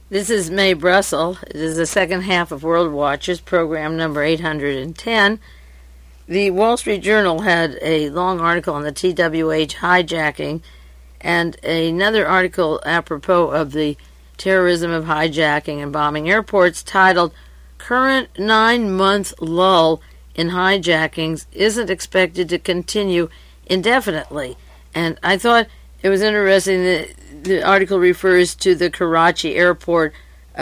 This is Mae Brussel. It is the second half of World Watchers, program number 810. The Wall Street Journal had a long article on the TWH hijacking and another article apropos of the terrorism of hijacking and bombing airports titled, "Current 9-Month Lull in Hijackings Isn't Expected to Continue Indefinitely." And I thought it was interesting that the article refers to the Karachi airport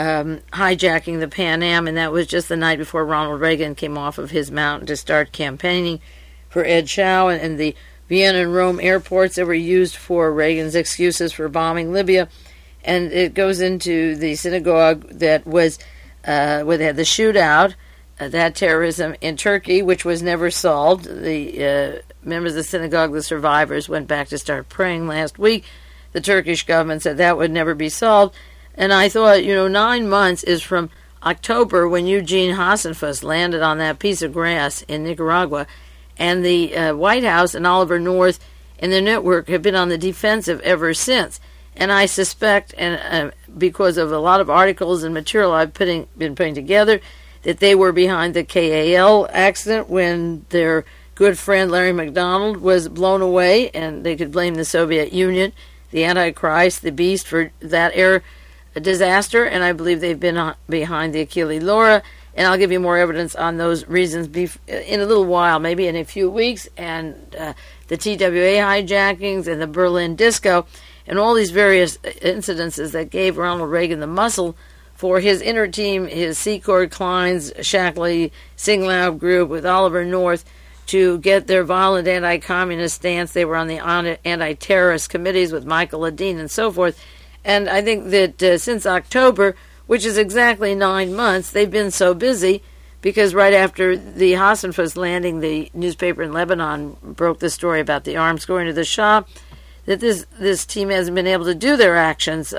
hijacking the Pan Am, and that was just the night before Ronald Reagan came off of his mountain to start campaigning for Ed Chow, and the Vienna and Rome airports that were used for Reagan's excuses for bombing Libya. And it goes into the synagogue that was where they had the shootout, that terrorism in Turkey, which was never solved. The members of the synagogue, the survivors, went back to start praying last week. The Turkish government said that would never be solved. And I thought, 9 months is from October, when Eugene Hasenfus landed on that piece of grass in Nicaragua, and the White House and Oliver North and the network have been on the defensive ever since. And I suspect, and because of a lot of articles and material I've been putting together, that they were behind the KAL accident when their good friend Larry McDonald was blown away, and they could blame the Soviet Union, the Antichrist, the beast, for that air disaster. And I believe they've been behind the Achille Laura, and I'll give you more evidence on those reasons in a little while, maybe in a few weeks, and the TWA hijackings and the Berlin disco, and all these various incidences that gave Ronald Reagan the muscle for his inner team, his Secord, Kleins, Shackley, Singlaub group with Oliver North, to get their violent anti-communist stance. They were on the anti-terrorist committees with Michael Ledeen and so forth. And I think that since October, which is exactly 9 months, they've been so busy, because right after the Hasenfus landing, the newspaper in Lebanon broke the story about the arms going to the Shah, that this team hasn't been able to do their actions.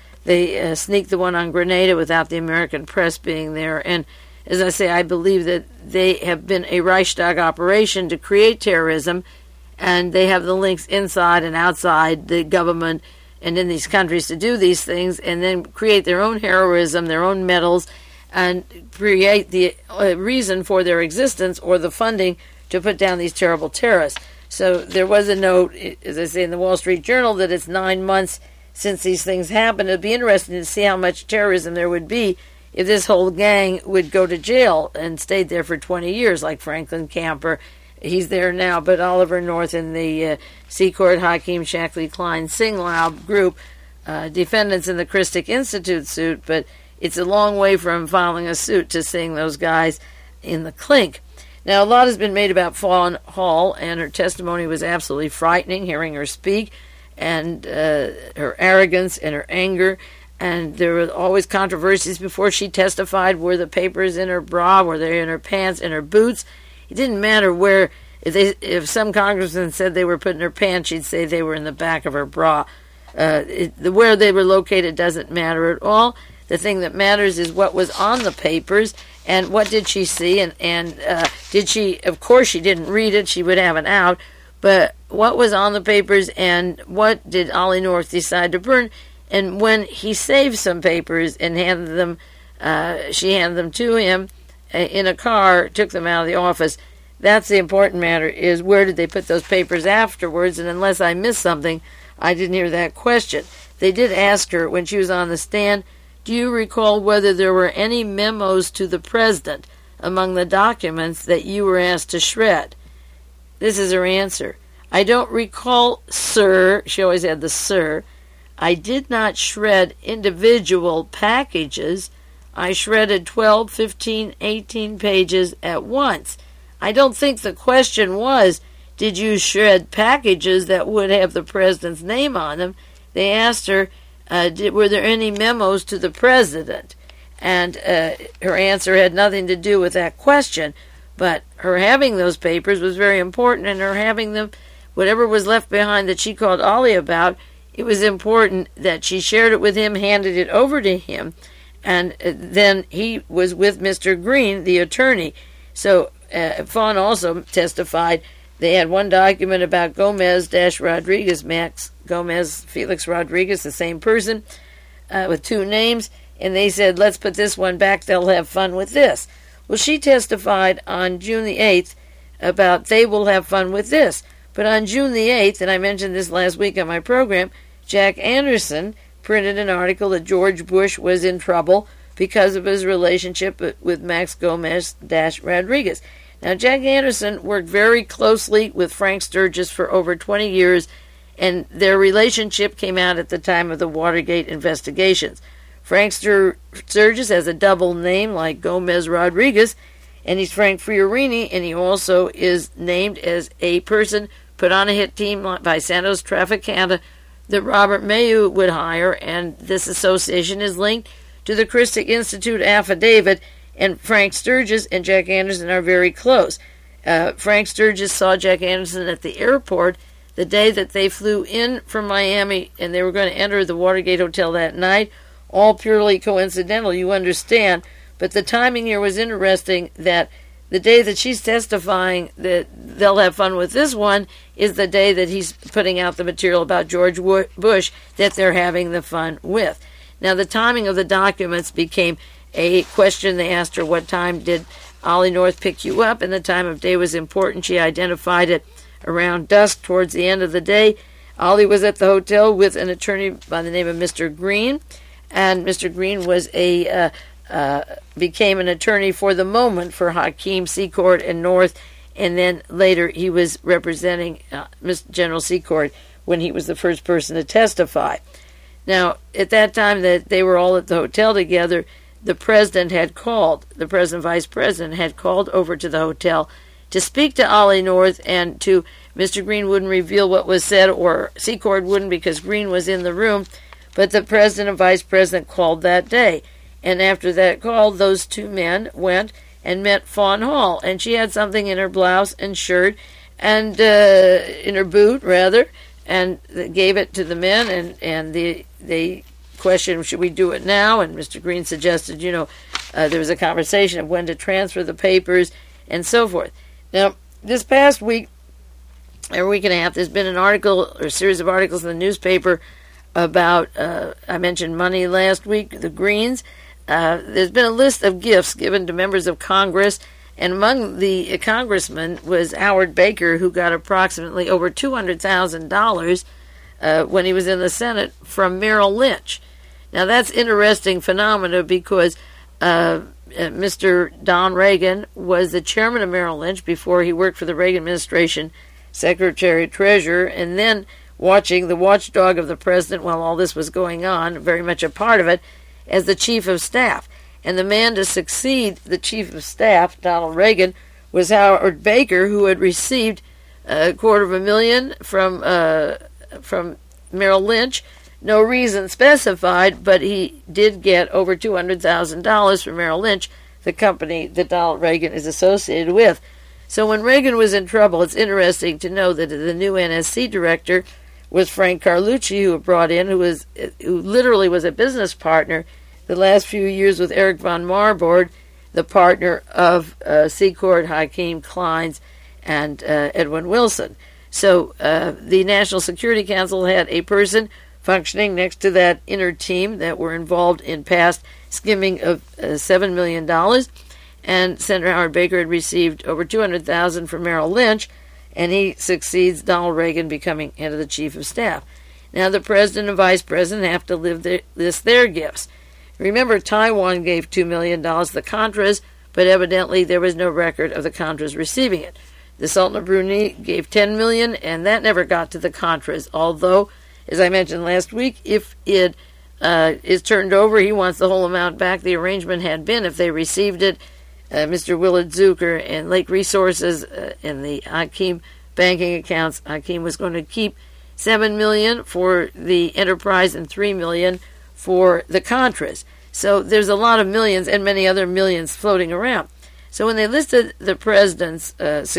They sneaked the one on Grenada without the American press being there. And as I say, I believe that they have been a Reichstag operation to create terrorism, and they have the links inside and outside the government and in these countries to do these things, and then create their own heroism, their own medals, and create the reason for their existence or the funding to put down these terrible terrorists. So there was a note, as I say, in the Wall Street Journal, that it's 9 months since these things happened. It'd be interesting to see how much terrorism there would be if this whole gang would go to jail and stayed there for 20 years, like Franklin Camper. He's there now, but Oliver North and the Secord, Hakeem, Shackley, Klein, Singlaub group, defendants in the Christic Institute suit, but it's a long way from filing a suit to seeing those guys in the clink. Now, a lot has been made about Fawn Hall, and her testimony was absolutely frightening, hearing her speak, and her arrogance and her anger. And there were always controversies before she testified. Were the papers in her bra? Were they in her pants, in her boots? It didn't matter where. If some congressman said they were put in her pants, she'd say they were in the back of her bra. Where they were located doesn't matter at all. The thing that matters is what was on the papers, and what did she see, and did she, of course she didn't read it, she would have it out, but what was on the papers, and what did Ollie North decide to burn? And when he saved some papers and handed them, she handed them to him in a car, took them out of the office. That's the important matter, is where did they put those papers afterwards? And unless I missed something, I didn't hear that question. They did ask her when she was on the stand, do you recall whether there were any memos to the president among the documents that you were asked to shred? This is her answer. I don't recall, sir. She always had the sir. I did not shred individual packages. I shredded 12, 15, 18 pages at once. I don't think the question was, did you shred packages that would have the president's name on them? They asked her, were there any memos to the president? And her answer had nothing to do with that question. But her having those papers was very important, and her having them, whatever was left behind that she called Ollie about, it was important that she shared it with him, handed it over to him, and then he was with Mr. Green, the attorney. So Fawn also testified they had one document about Gomez-Rodriguez, Max Gomez, Felix Rodriguez, the same person, with two names, and they said, let's put this one back, they'll have fun with this. Well, she testified on June the 8th about they will have fun with this. But on June the 8th, and I mentioned this last week on my program, Jack Anderson printed an article that George Bush was in trouble because of his relationship with Max Gomez-Rodriguez. Now, Jack Anderson worked very closely with Frank Sturgis for over 20 years, and their relationship came out at the time of the Watergate investigations. Frank Sturgis has a double name like Gomez-Rodriguez, and he's Frank Fiorini, and he also is named as a person put on a hit team by Santos Traficanta that Robert Mayu would hire, and this association is linked to the Christic Institute affidavit, and Frank Sturgis and Jack Anderson are very close. Frank Sturgis saw Jack Anderson at the airport the day that they flew in from Miami, and they were going to enter the Watergate Hotel that night, all purely coincidental, you understand. But the timing here was interesting, that the day that she's testifying that they'll have fun with this one is the day that he's putting out the material about George Bush that they're having the fun with. Now, the timing of the documents became a question. They asked her, what time did Ollie North pick you up? And the time of day was important. She identified it around dusk towards the end of the day. Ollie was at the hotel with an attorney by the name of Mr. Green, and Mr. Green was became an attorney for the moment for Hakeem, Secord, and North, and then later he was representing General Secord when he was the first person to testify. Now, at that time that they were all at the hotel together, the president vice president had called over to the hotel to speak to Ollie North, and to Mr. Green wouldn't reveal what was said, or Secord wouldn't because Green was in the room, but the president and vice president called that day. And after that call, those two men went and met Fawn Hall, and she had something in her blouse and shirt, and in her boot, rather, and gave it to the men, and they questioned, should we do it now? And Mr. Green suggested, there was a conversation of when to transfer the papers and so forth. Now, this past week, or week and a half, there's been an article, or a series of articles in the newspaper about, I mentioned money last week, the Greens. There's been a list of gifts given to members of Congress, and among the congressmen was Howard Baker, who got approximately over $200,000 when he was in the Senate from Merrill Lynch. Now, that's interesting phenomena because Mr. Don Reagan was the chairman of Merrill Lynch before he worked for the Reagan administration, secretary-treasurer, and then watching the watchdog of the president while all this was going on, very much a part of it, as the chief of staff. And the man to succeed the chief of staff, Donald Reagan, was Howard Baker, who had received $250,000 from Merrill Lynch. No reason specified, but he did get over $200,000 from Merrill Lynch, the company that Donald Reagan is associated with. So when Reagan was in trouble, it's interesting to know that the new NSC director was Frank Carlucci, who brought in, who literally was a business partner the last few years with Eric von Marburg, the partner of Secord, Hakeem Kleins, and Edwin Wilson. So the National Security Council had a person functioning next to that inner team that were involved in past skimming of $7 million, and Senator Howard Baker had received over $200,000 from Merrill Lynch, and he succeeds Donald Reagan becoming head of the chief of staff. Now the president and vice president have to list their gifts. Remember, Taiwan gave $2 million to the Contras, but evidently there was no record of the Contras receiving it. The Sultan of Brunei gave $10 million, and that never got to the Contras, although, as I mentioned last week, if it is turned over, he wants the whole amount back. The arrangement had been, if they received it, Mr. Willard Zucker and Lake Resources and the Hakeem banking accounts, Hakeem was going to keep $7 million for the enterprise and $3 million for the Contras. So there's a lot of millions and many other millions floating around. So when they listed the president's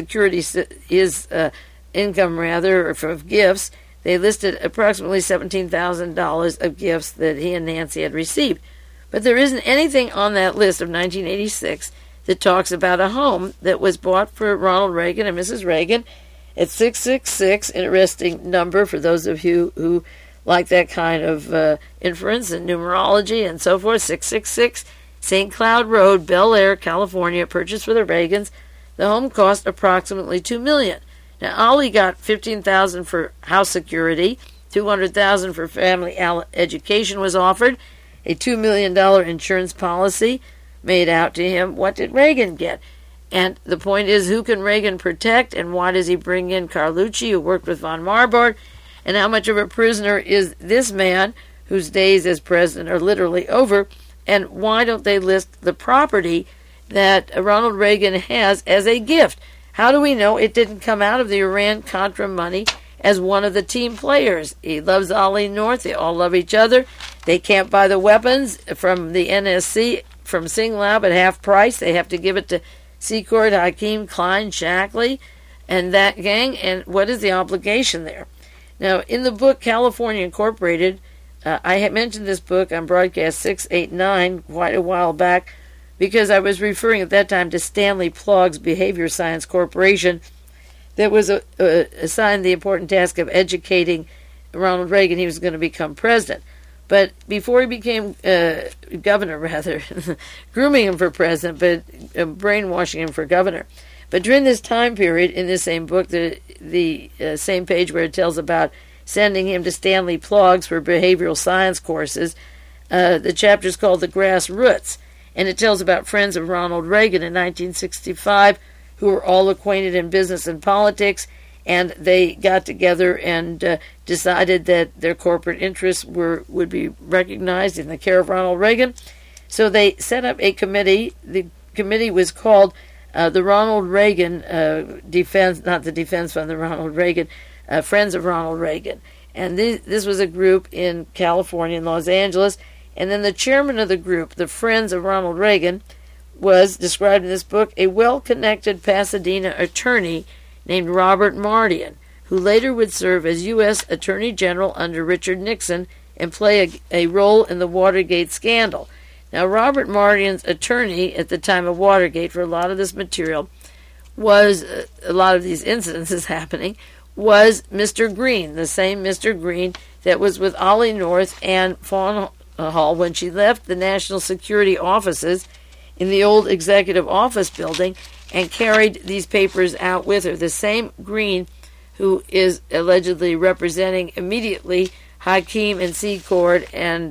income, rather, or of gifts, they listed approximately $17,000 of gifts that he and Nancy had received. But there isn't anything on that list of 1986 that talks about a home that was bought for Ronald Reagan and Mrs. Reagan at 666, interesting number for those of you who like that kind of inference and numerology and so forth. 666 St. Cloud Road, Bel Air, California, purchased for the Reagans. The home cost approximately $2 million. Now, Ollie got $15,000 for house security, $200,000 for family education was offered, a $2 million insurance policy made out to him. What did Reagan get? And the point is, who can Reagan protect, and why does he bring in Carlucci, who worked with von Marburg, and how much of a prisoner is this man, whose days as president are literally over, and why don't they list the property that Ronald Reagan has as a gift? How do we know it didn't come out of the Iran-Contra money as one of the team players? He loves Ollie North. They all love each other. They can't buy the weapons from the NSC, from Singlab at half price. They have to give it to Secord, Hakeem, Klein, Shackley, and that gang. And what is the obligation there? Now, in the book California Incorporated, I had mentioned this book on broadcast 689 quite a while back because I was referring at that time to Stanley Plogg's Behavior Science Corporation that was assigned the important task of educating Ronald Reagan. He was going to become president. But before he became governor, rather, grooming him for president, but brainwashing him for governor. But during this time period, in this same book, the same page where it tells about sending him to Stanley Plogg's for behavioral science courses, the chapter is called The Grassroots, and it tells about friends of Ronald Reagan in 1965 who were all acquainted in business and politics, and they got together and decided that their corporate interests would be recognized in the care of Ronald Reagan. So they set up a committee. The committee was called the Ronald Reagan Defense, not the Defense Fund, the Ronald Reagan, Friends of Ronald Reagan. And this was a group in California, in Los Angeles. And then the chairman of the group, the Friends of Ronald Reagan, was described in this book a well-connected Pasadena attorney named Robert Mardian, who later would serve as U.S. Attorney General under Richard Nixon and play a role in the Watergate scandal. Now, Robert Mardian's attorney at the time of Watergate for a lot of this material was, a lot of these incidences happening, was Mr. Green, the same Mr. Green that was with Ollie North and Fawn Hall when she left the National Security offices in the old executive office building and carried these papers out with her. The same Green who is allegedly representing immediately Hakeem and Secord and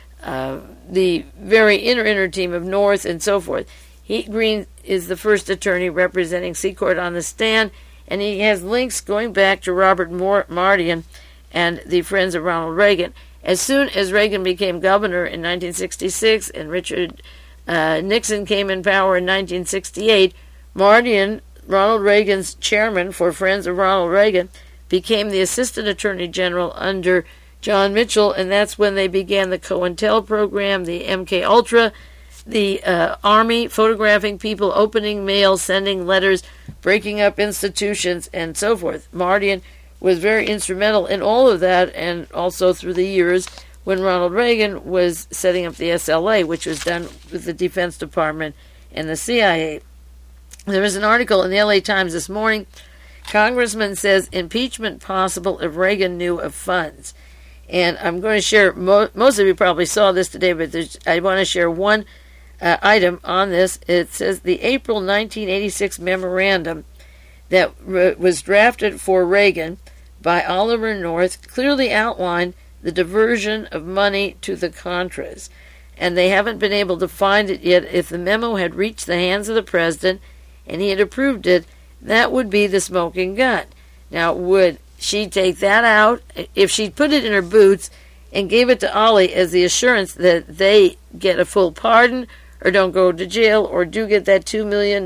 the very inner team of North and so forth. Green is the first attorney representing Secord on the stand, and he has links going back to Robert Mardian and the Friends of Ronald Reagan. As soon as Reagan became governor in 1966 and Richard Nixon came in power in 1968, Mardian, Ronald Reagan's chairman for Friends of Ronald Reagan, became the assistant attorney general under John Mitchell, and that's when they began the COINTEL program, the MK Ultra, the Army photographing people, opening mail, sending letters, breaking up institutions, and so forth. Mardian was very instrumental in all of that, and also through the years when Ronald Reagan was setting up the SLA, which was done with the Defense Department and the CIA. There was an article in the LA Times this morning. Congressman says impeachment possible if Reagan knew of funds. And I'm going to share, most of you probably saw this today, but I want to share one item on this. It says the April 1986 memorandum that was drafted for Reagan by Oliver North clearly outlined the diversion of money to the Contras. And they haven't been able to find it yet. If the memo had reached the hands of the president and he had approved it, that would be the smoking gun. Now, would she take that out? If she put it in her boots and gave it to Ollie as the assurance that they get a full pardon or don't go to jail or do get that $2 million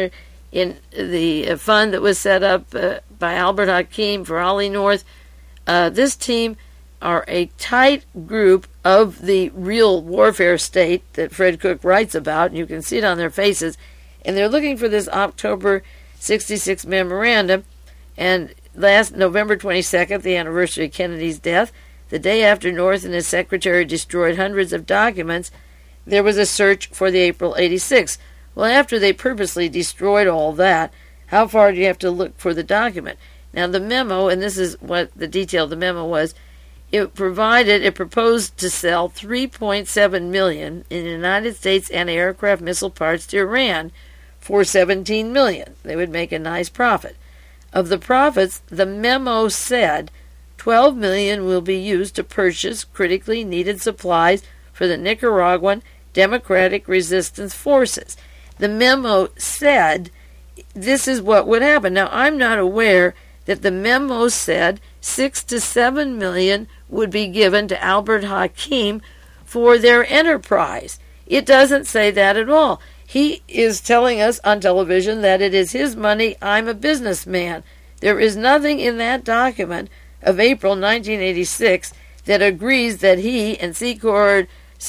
in the fund that was set up by Albert Hakeem for Ollie North, this team are a tight group of the real warfare state that Fred Cook writes about, and you can see it on their faces, and they're looking for this October 66 memorandum. And last November 22nd, the anniversary of Kennedy's death, the day after North and his secretary destroyed hundreds of documents, there was a search for the April 86. Well, after they purposely destroyed all that, how far do you have to look for the document? Now, the memo, and this is what the detail of the memo was, It proposed to sell 3.7 million in United States anti-aircraft missile parts to Iran for 17 million. They would make a nice profit. Of the profits, the memo said 12 million will be used to purchase critically needed supplies for the Nicaraguan Democratic Resistance Forces. The memo said this is what would happen. Now, I'm not aware that the memo said 6 to 7 million would be given to Albert Hakim for their enterprise. It doesn't say that at all. He is telling us on television that it is his money, I'm a businessman. There is nothing in that document of April 1986 that agrees that he and Secord,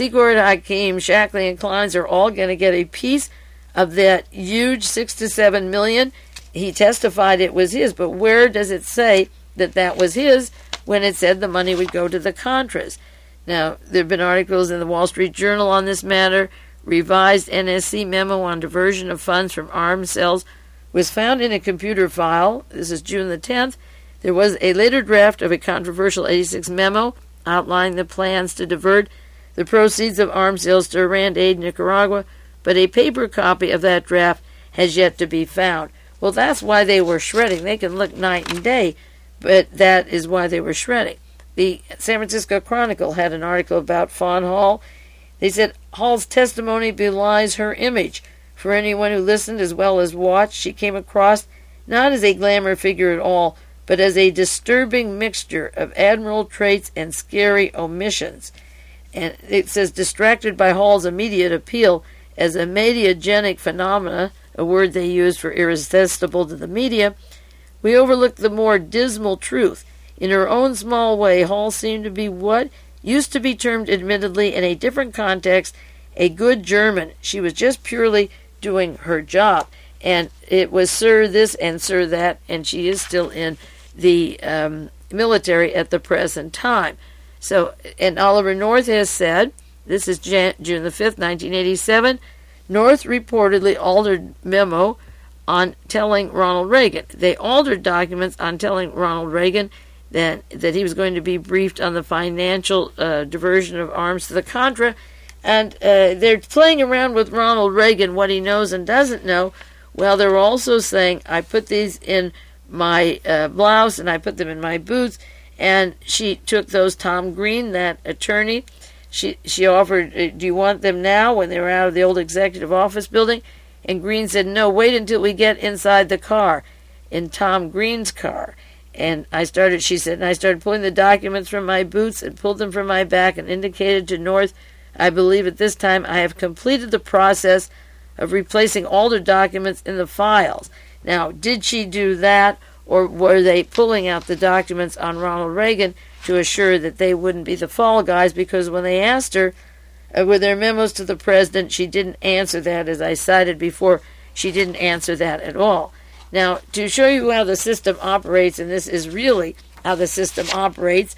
Hakim, Shackley, and Kleins are all going to get a piece of that huge 6 to 7 million. He testified it was his, but where does it say that was his when it said the money would go to the Contras? Now, there have been articles in the Wall Street Journal on this matter. Revised NSC memo on diversion of funds from arms sales was found in a computer file. This is June the 10th. There was a later draft of a controversial 86 memo outlining the plans to divert the proceeds of arms sales to Iran to aid Nicaragua, but a paper copy of that draft has yet to be found. Well, that's why they were shredding. They can look night and day, but that is why they were shredding. The San Francisco Chronicle had an article about Fawn Hall. They said Hall's testimony belies her image. For anyone who listened as well as watched, she came across not as a glamour figure at all, but as a disturbing mixture of admirable traits and scary omissions. And it says, distracted by Hall's immediate appeal as a mediagenic phenomena, a word they use for irresistible to the media, we overlooked the more dismal truth. In her own small way, Hall seemed to be what used to be termed, admittedly, in a different context, a good German. She was just purely doing her job. And it was Sir this and Sir that, and she is still in the military at the present time. So, and Oliver North has said, this is June the 5th, 1987, North reportedly altered memo on telling Ronald Reagan. They altered documents on telling Ronald Reagan that he was going to be briefed on the financial diversion of arms to the Contra, and they're playing around with Ronald Reagan, what he knows and doesn't know. Well, they're also saying, I put these in my blouse and I put them in my boots, and she took those, Tom Green, that attorney, she offered, do you want them now, when they were out of the old executive office building? And Green said, no, wait until we get inside the car, in Tom Green's car. And she said, I started pulling the documents from my boots and pulled them from my back and indicated to North, I believe at this time I have completed the process of replacing all the documents in the files. Now, did she do that, or were they pulling out the documents on Ronald Reagan to assure that they wouldn't be the fall guys? Because when they asked her, were there memos to the president, she didn't answer that. As I cited before, she didn't answer that at all. Now, to show you how the system operates, and this is really how the system operates,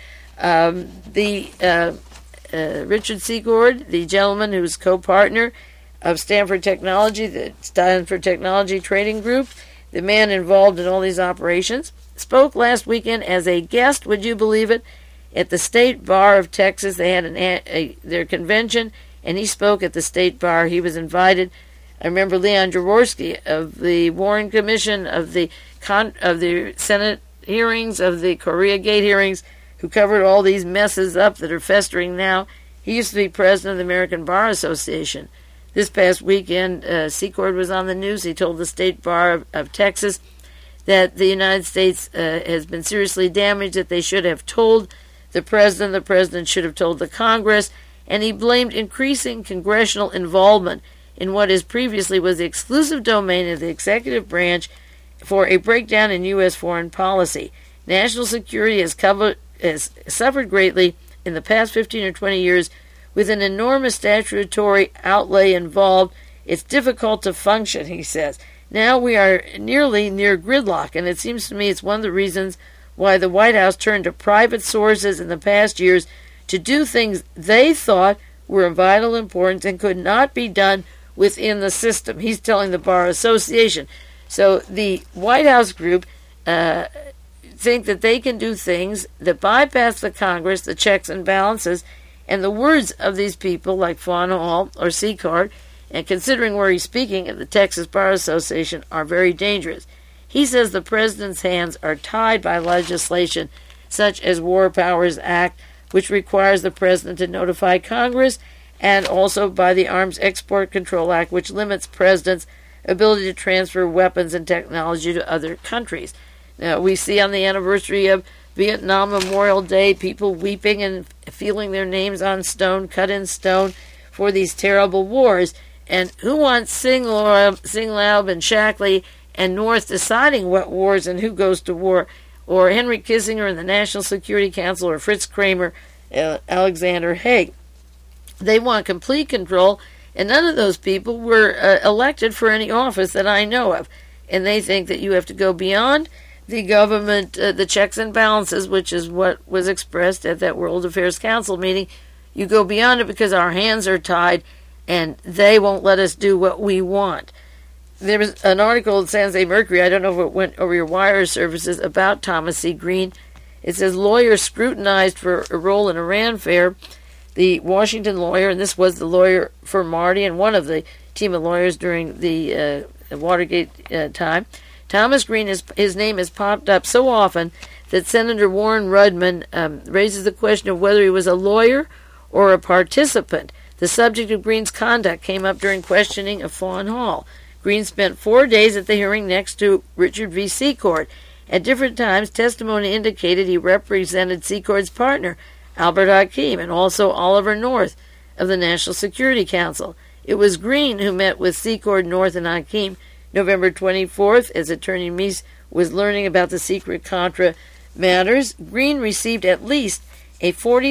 Richard Secord, the gentleman who's co-partner of Stanford Technology, the Stanford Technology Trading Group, the man involved in all these operations, spoke last weekend as a guest, would you believe it, at the State Bar of Texas. They had their convention, and he spoke at the State Bar. He was invited. I remember Leon Jaworski of the Warren Commission, of the Senate hearings, of the Korea Gate hearings, who covered all these messes up that are festering now. He used to be president of the American Bar Association. This past weekend, Secord was on the news. He told the State Bar of Texas that the United States has been seriously damaged, that they should have told the president should have told the Congress, and he blamed increasing congressional involvement in what is previously was the exclusive domain of the executive branch for a breakdown in U.S. foreign policy. National security has suffered greatly in the past 15 or 20 years with an enormous statutory outlay involved. It's difficult to function, he says. Now we are nearly near gridlock, and it seems to me it's one of the reasons why the White House turned to private sources in the past years to do things they thought were of vital importance and could not be done within the system. He's telling the Bar Association. So the White House group think that they can do things that bypass the Congress, the checks and balances, and the words of these people like Fawn Hall or Secord, and considering where he's speaking at the Texas Bar Association, are very dangerous. He says the president's hands are tied by legislation such as War Powers Act, which requires the president to notify Congress, and also by the Arms Export Control Act, which limits presidents' ability to transfer weapons and technology to other countries. Now, we see on the anniversary of Vietnam Memorial Day people weeping and feeling their names on stone, cut in stone, for these terrible wars. And who wants Singlaub and Shackley and North deciding what wars and who goes to war, or Henry Kissinger and the National Security Council, or Fritz Kramer, Alexander Haig? They want complete control, and none of those people were elected for any office that I know of. And they think that you have to go beyond the government, the checks and balances, which is what was expressed at that World Affairs Council meeting. You go beyond it because our hands are tied, and they won't let us do what we want. There was an article in San Jose Mercury, I don't know if it went over your wire services, about Thomas C. Green. It says, lawyers scrutinized for a role in Iran affair. The Washington lawyer, and this was the lawyer for Marty and one of the team of lawyers during the Watergate time. Thomas Green, his name has popped up so often that Senator Warren Rudman raises the question of whether he was a lawyer or a participant. The subject of Green's conduct came up during questioning of Fawn Hall. Green spent 4 days at the hearing next to Richard V. Secord. At different times, testimony indicated he represented Secord's partner, Albert Hakim, and also Oliver North of the National Security Council. It was Green who met with Secord, North, and Hakim November 24th, as Attorney Meese was learning about the secret Contra matters. Green received at least a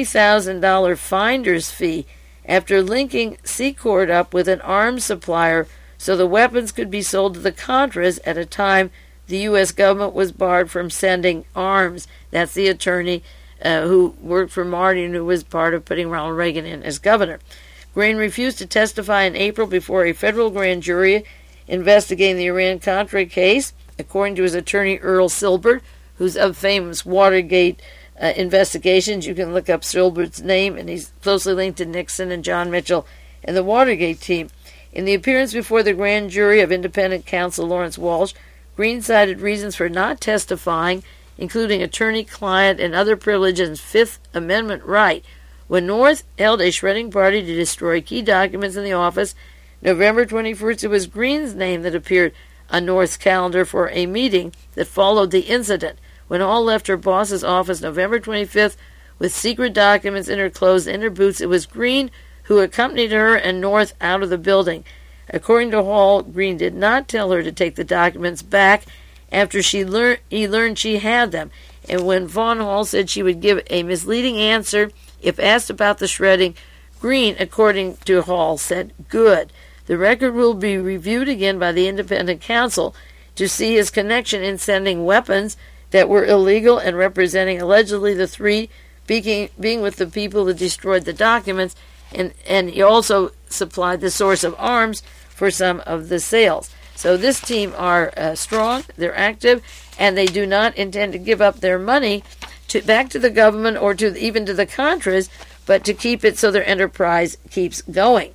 $40,000 finder's fee after linking Secord up with an arms supplier so the weapons could be sold to the Contras at a time the U.S. government was barred from sending arms. That's the attorney who worked for Marty and who was part of putting Ronald Reagan in as governor. Green refused to testify in April before a federal grand jury investigating the Iran-Contra case, according to his attorney Earl Silbert, who's of famous Watergate investigations. You can look up Silbert's name, and he's closely linked to Nixon and John Mitchell and the Watergate team. In the appearance before the grand jury of independent counsel Lawrence Walsh, Green cited reasons for not testifying, including attorney-client and other privileges and Fifth Amendment right. When North held a shredding party to destroy key documents in the office, November 21st, it was Green's name that appeared on North's calendar for a meeting that followed the incident. When Hall left her boss's office November 25th with secret documents in her clothes and her boots, it was Green who accompanied her and North out of the building. According to Hall, Green did not tell her to take the documents back after he learned she had them. And when Vaughn Hall said she would give a misleading answer if asked about the shredding, Green, according to Hall, said, "Good. The record will be reviewed again by the independent counsel to see his connection in sending weapons that were illegal and representing allegedly the three being with the people that destroyed the documents, and he also supplied the source of arms for some of the sales." So this team are strong, they're active, and they do not intend to give up their money back to the government or even to the Contras, but to keep it so their enterprise keeps going.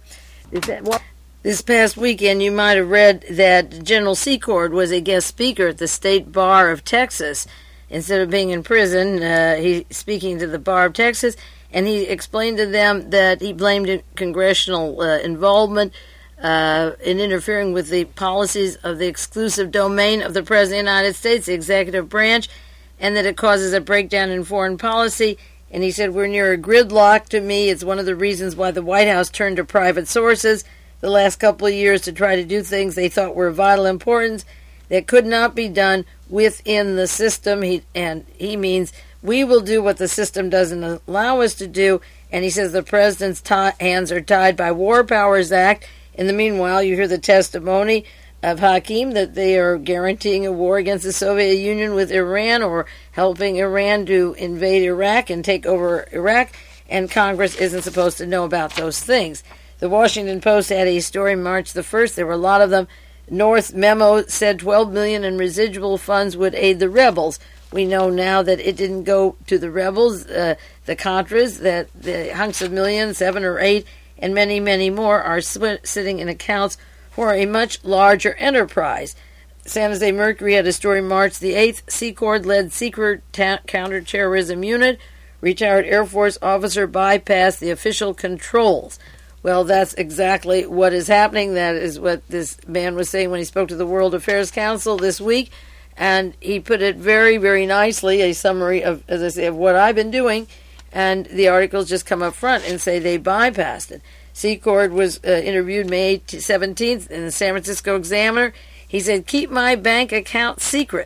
This past weekend, you might have read that General Secord was a guest speaker at the State Bar of Texas. Instead of being in prison, he's speaking to the Bar of Texas, and he explained to them that he blamed congressional involvement in interfering with the policies of the exclusive domain of the President of the United States, the executive branch, and that it causes a breakdown in foreign policy. And he said, "We're near a gridlock. To me, it's one of the reasons why the White House turned to private sources the last couple of years to try to do things they thought were of vital importance that could not be done within the system." He means we will do what the system doesn't allow us to do. And he says the president's hands are tied by War Powers Act. In the meanwhile, you hear the testimony of Hakim that they are guaranteeing a war against the Soviet Union with Iran, or helping Iran to invade Iraq and take over Iraq, and Congress isn't supposed to know about those things. The Washington Post had a story March the 1st. There were a lot of them. North's memo said $12 million in residual funds would aid the rebels. We know now that it didn't go to the rebels, the Contras, that the hunks of millions, 7 or 8, and many, many more are sitting in accounts for a much larger enterprise. San Jose Mercury had a story March the 8th. Secord-led secret counterterrorism unit, retired Air Force officer bypassed the official controls. Well, that's exactly what is happening. That is what this man was saying when he spoke to the World Affairs Council this week. And he put it very, very nicely, a summary of, as I say, of what I've been doing. And the articles just come up front and say they bypassed it. Secord was interviewed May 17th in the San Francisco Examiner. He said, "Keep my bank account secret."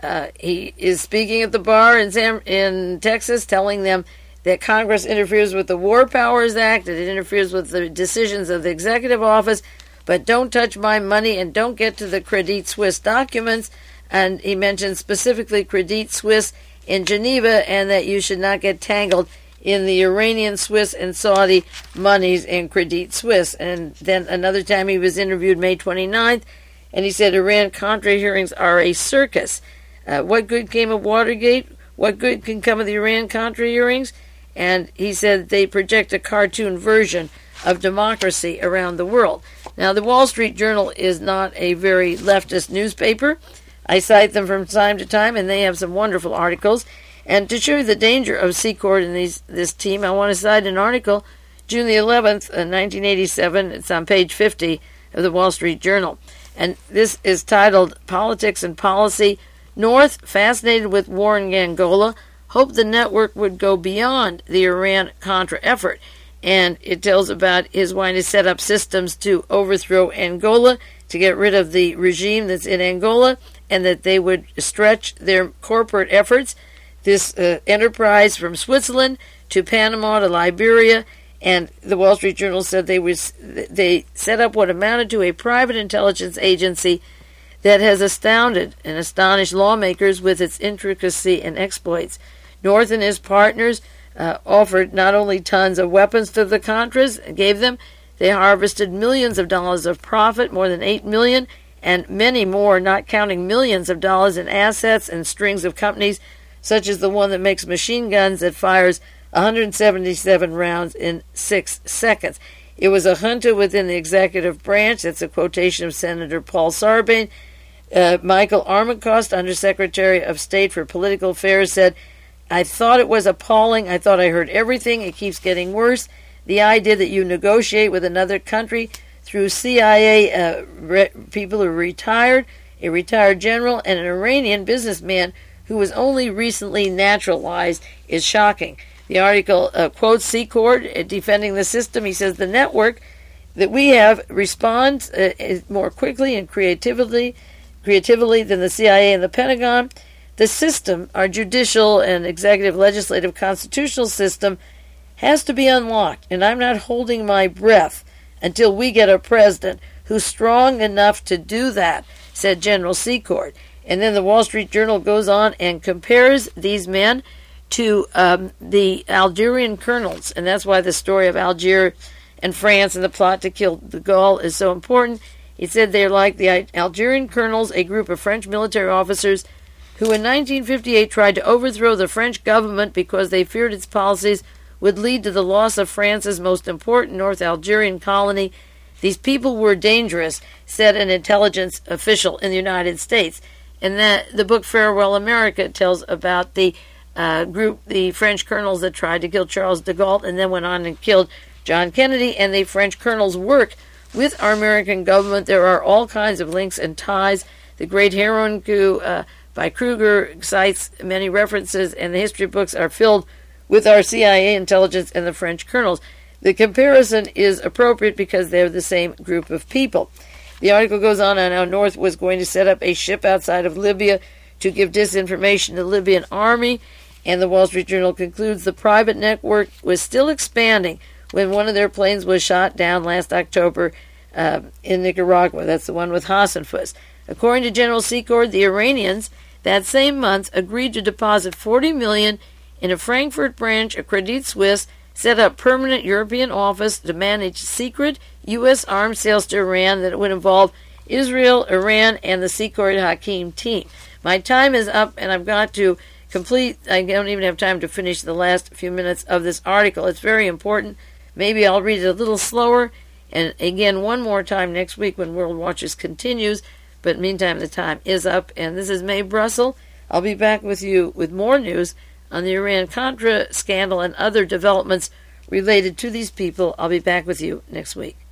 He is speaking at the bar in Texas, telling them that Congress interferes with the War Powers Act, that it interferes with the decisions of the executive office, but don't touch my money and don't get to the Credit Suisse documents. And he mentioned specifically Credit Suisse in Geneva, and that you should not get tangled in the Iranian, Swiss, and Saudi monies in Credit Suisse. And then another time he was interviewed May 29th, and he said Iran-Contra hearings are a circus. What good came of Watergate? What good can come of the Iran-Contra hearings? And he said they project a cartoon version of democracy around the world. Now, the Wall Street Journal is not a very leftist newspaper. I cite them from time to time, and they have some wonderful articles. And to show you the danger of Secord and this team, I want to cite an article, June the 11th, 1987. It's on page 50 of the Wall Street Journal. And this is titled, "Politics and Policy. North, fascinated with war in Angola, hoped the network would go beyond the Iran-Contra effort." And it tells about his wanting to set up systems to overthrow Angola, to get rid of the regime that's in Angola, and that they would stretch their corporate efforts. This enterprise from Switzerland to Panama to Liberia, and the Wall Street Journal said they set up what amounted to a private intelligence agency that has astounded and astonished lawmakers with its intricacy and exploits. North and his partners offered not only tons of weapons to the Contras, gave them, they harvested millions of dollars of profit, more than $8 million, and many more, not counting millions of dollars in assets and strings of companies, such as the one that makes machine guns that fires 177 rounds in 6 seconds. It was a junta within the executive branch. That's a quotation of Senator Paul Sarbanes. Michael Armacost, Undersecretary of State for Political Affairs, said, "I thought it was appalling. I thought I heard everything. It keeps getting worse. The idea that you negotiate with another country through CIA people who are retired, a retired general, and an Iranian businessman who was only recently naturalized is shocking." The article quotes Secord defending the system. He says, "The network that we have responds more quickly and creatively than the CIA and the Pentagon. The system, our judicial and executive, legislative, constitutional system, has to be unlocked, and I'm not holding my breath until we get a president who's strong enough to do that," said General Secord. And then the Wall Street Journal goes on and compares these men to the Algerian colonels, and that's why the story of Algiers and France and the plot to kill de Gaulle is so important. He said they're like the Algerian colonels, a group of French military officers who in 1958 tried to overthrow the French government because they feared its policies would lead to the loss of France's most important North Algerian colony. These people were dangerous, said an intelligence official in the United States. And the book Farewell America tells about the group, the French colonels that tried to kill Charles de Gaulle and then went on and killed John Kennedy, and the French colonels work with our American government. There are all kinds of links and ties. The Great Heron Coup by Kruger cites many references, and the history books are filled with our CIA intelligence and the French colonels. The comparison is appropriate because they're the same group of people. The article goes on how North was going to set up a ship outside of Libya to give disinformation to the Libyan army, and the Wall Street Journal concludes the private network was still expanding when one of their planes was shot down last October in Nicaragua. That's the one with Hassanfus. According to General Secord, the Iranians that same month agreed to deposit $40 million in a Frankfurt branch of Credit Suisse, set up permanent European office to manage secret U.S. arms sales to Iran that would involve Israel, Iran, and the Secord Hakim team. My time is up, and I've got to I don't even have time to finish the last few minutes of this article. It's very important. Maybe I'll read it a little slower, and again, one more time next week when World Watches continues. But meantime, the time is up, and this is Mae Brussel. I'll be back with you with more news on the Iran-Contra scandal and other developments related to these people. I'll be back with you next week.